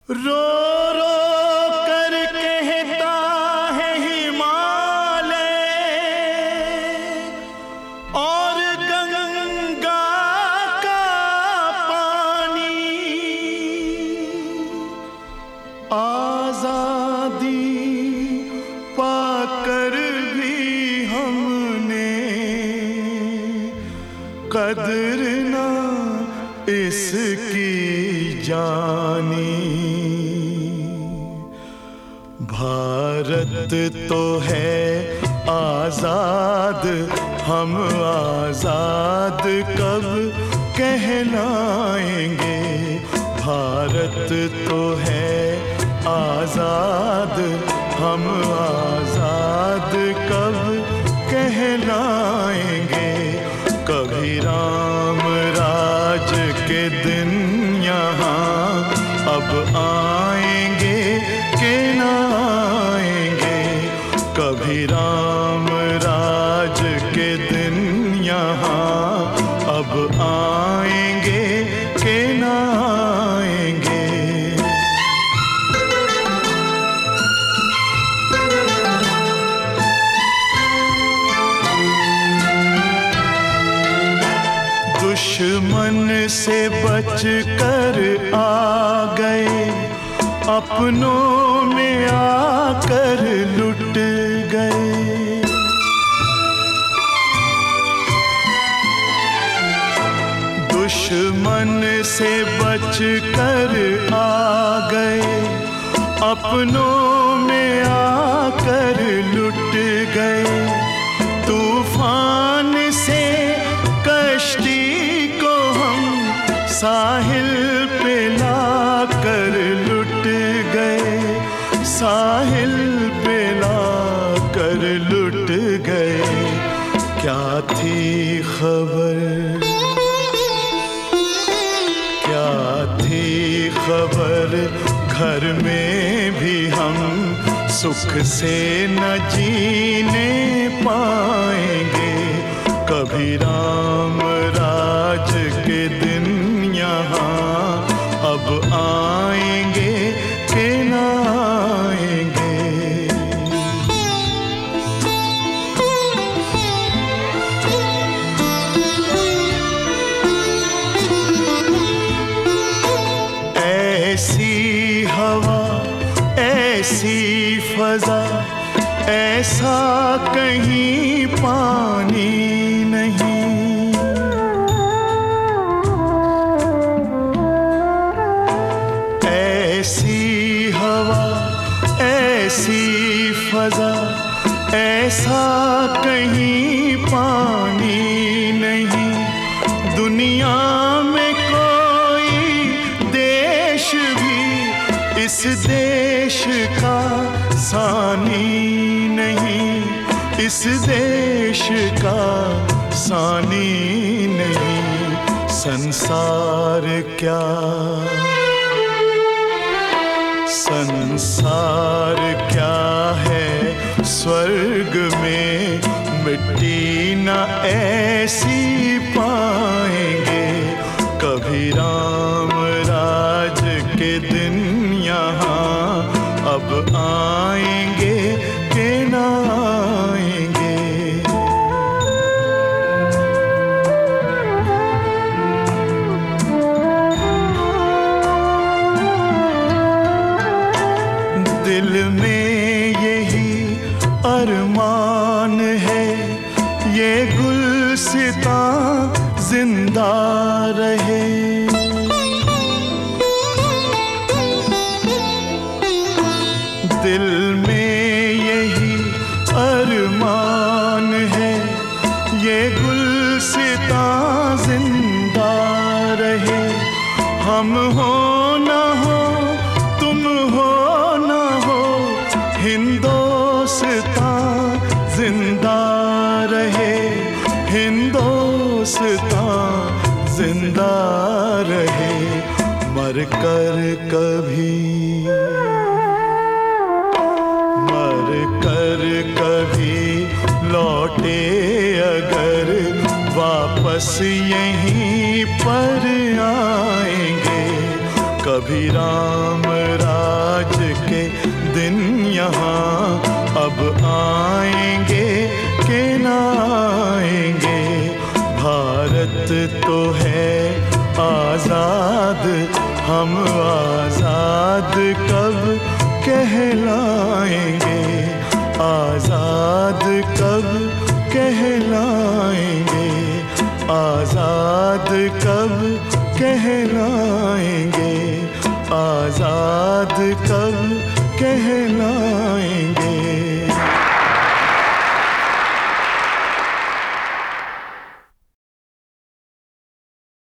रो रो कर कहता है हिमालय और गंगा का पानी, आजादी पाकर भी हमने कदर ना इसकी जानी। भारत तो है आजाद, हम आजाद कब कहलाएंगे। भारत तो है आजाद, हम आजाद कब कहलाएंगे। कभी राम राज के दिन यहाँ अब आएंगे कि न आएंगे। कभी राम राज के दिन यहाँ अब आएंगे कि न आएंगे। दुश्मन से बच कर आ गए, अपनों में आकर लुट गए। दुश्मन से बच कर आ गए, अपनों में आकर लुट गए। तूफान से कश्ती को हम साहिल पे लाकर लुट गए, साहिल पे लाकर लुट गए। क्या थी खबर, क्या थी खबर, घर में भी हम सुख से न जीने पाएंगे। कभी राम राज के दिन यहाँ अब आएंगे कि न आएंगे। ऐसी हवा, ऐसी फजा, ऐसा कहीं पानी नहीं। ऐसी हवा, ऐसी फजा, ऐसा कहीं पानी नहीं। दुनिया में कोई देश भी इस देश का सानी नहीं, इस देश का सानी नहीं। संसार क्या, संसार क्या है स्वर्ग में, मिट्टी न ऐसी पाएंगे। कभी राम राज के दिन यहाँ अब आएंगे कि न आएंगे। दिल में यही अरमान है, ये गुलसितां जिंदा रहे। दिल में यही अरमान है, ये गुलसितां जिंदा रहे। हम हो न हो, तुम हो न हो, हिंदुस्तां जिंदा रहे। हिंदुस्तां जिंदा रहे। मर कर कभी, मर कर कभी लौटे अगर वापस यहीं पर आएंगे। कभी राम राज के दिन यहाँ अब आएंगे कि ना आएंगे। भारत तो है आजाद, हम आजाद कब कहलाएंगे, आजाद कब कहलाएंगे, आजाद कब कहलाएंगे, आजाद कब कहलाएंगे।